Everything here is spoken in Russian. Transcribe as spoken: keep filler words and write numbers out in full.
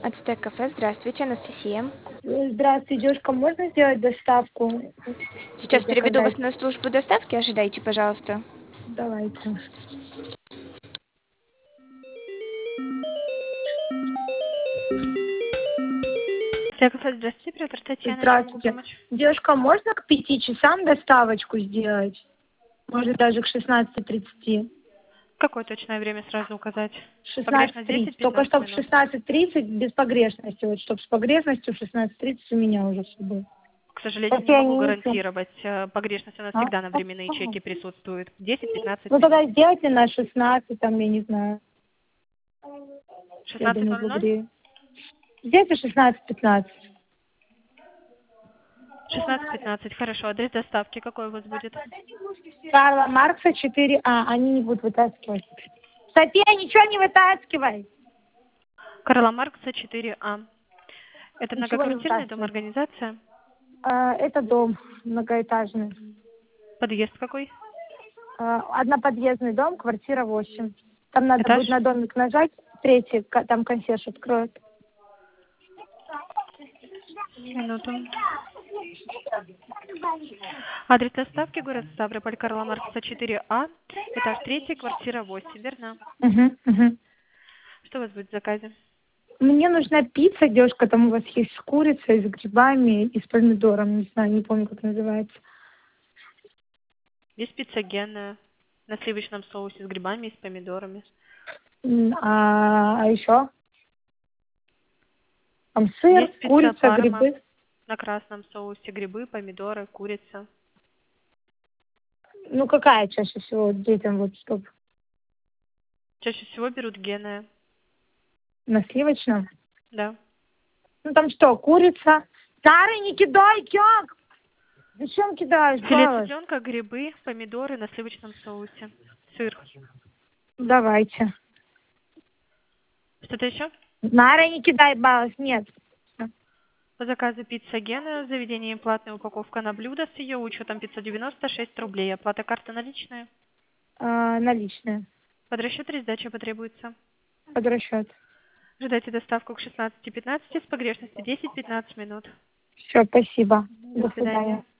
Ацтек кафе, здравствуйте, Анастасия. Здравствуйте, девушка, можно сделать доставку? Сейчас переведу вас Заказать? на службу доставки, ожидайте, пожалуйста. Давайте. Ацтек кафе, здравствуйте, оператор Татьяна, чем могу Здравствуйте. помочь? Девушка, можно к пяти часам доставочку сделать? Может, даже к шестнадцати тридцати? Какое точное время сразу указать? шестнадцать Погрешность тридцать. Только десять-пятнадцать чтобы в минут. шестнадцать тридцать без погрешности. Вот чтобы с погрешностью в шестнадцать тридцать у меня уже все было. К сожалению, Так не я могу не ищу. гарантировать. Э, Погрешность у нас А? всегда на временные чеки присутствует. десять-пятнадцать Ну тогда минут. сделайте на шестнадцать, там, я не знаю. Я шестнадцать думаю, ноль ноль? быстрее. Сделайте шестнадцать пятнадцать. шестнадцать-пятнадцать, хорошо. Адрес доставки какой у вас будет? Карла Маркса четыре А. Они не будут вытаскивать. София, ничего не вытаскивай. Карла Маркса четыре А. Это Ничего не многоквартирный дом, вытаскивай. организация? А, это дом многоэтажный. Подъезд какой? А, одноподъездный дом, квартира восемь. Там надо Этаж? будет на домик нажать, третий, ка- там консьерж откроет. Минуту. Адрес доставки город Ставрополь, Карла Маркса четыре А, этаж третий, квартира восемь, верно? Угу, угу. Что у вас будет в заказе? Мне нужна пицца, девушка, там у вас есть с курицей, с грибами и с помидором, не знаю, не помню, как называется. Есть пицца генная на сливочном соусе с грибами и с помидорами. М, А, а еще? Там сыр, Есть пицца курица, парма грибы. на красном соусе, грибы, помидоры, курица. Ну, какая чаще всего вот детям, вот, чтобы Чаще всего берут генная, на сливочном? да. Ну, там что, курица? Старый, не кидай, как? Зачем кидаешь, Филе баловать? цыпленка, грибы, помидоры на сливочном соусе, сыр. Давайте. Что-то еще? Нара, не кидай, баловать, нет. По заказу пицца генная, заведение платная упаковка на блюдо с ее учетом пятьсот девяносто шесть рублей. Оплата карты наличная. А, наличные. Под расчет или сдача потребуется. Под расчет. Ожидайте доставку к шестнадцати пятнадцати с погрешностью десять-пятнадцать минут. Все, спасибо. До До свидания. свидания.